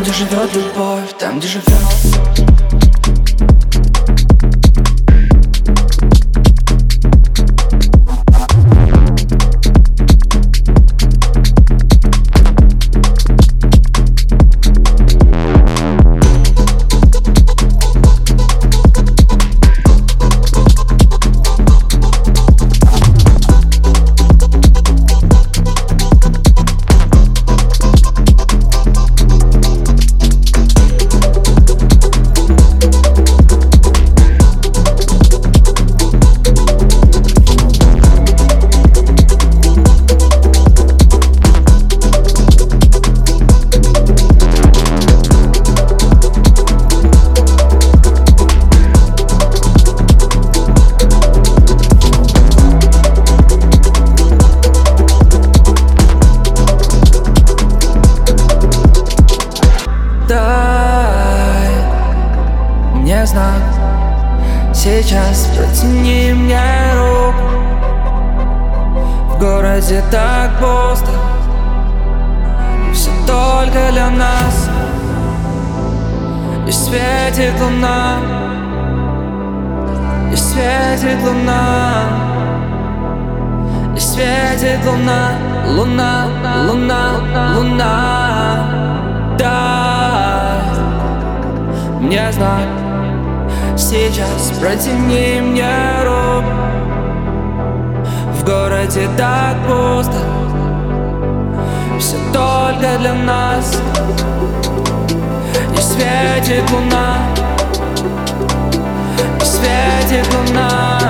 где живет любовь, там, где живет. Не знаю, сейчас протяни мне руку. В городе так пусто, и все только для нас. И светит луна, и светит луна, и светит луна, луна, луна, луна. Дай мне знать, сейчас протяни мне руку. В городе так пусто, все только для нас. И светит луна, и светит луна,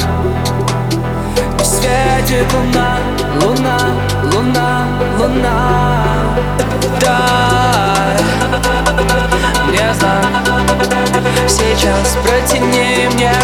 и светит луна, луна, луна, луна. Дай мне знать, сейчас протяни мне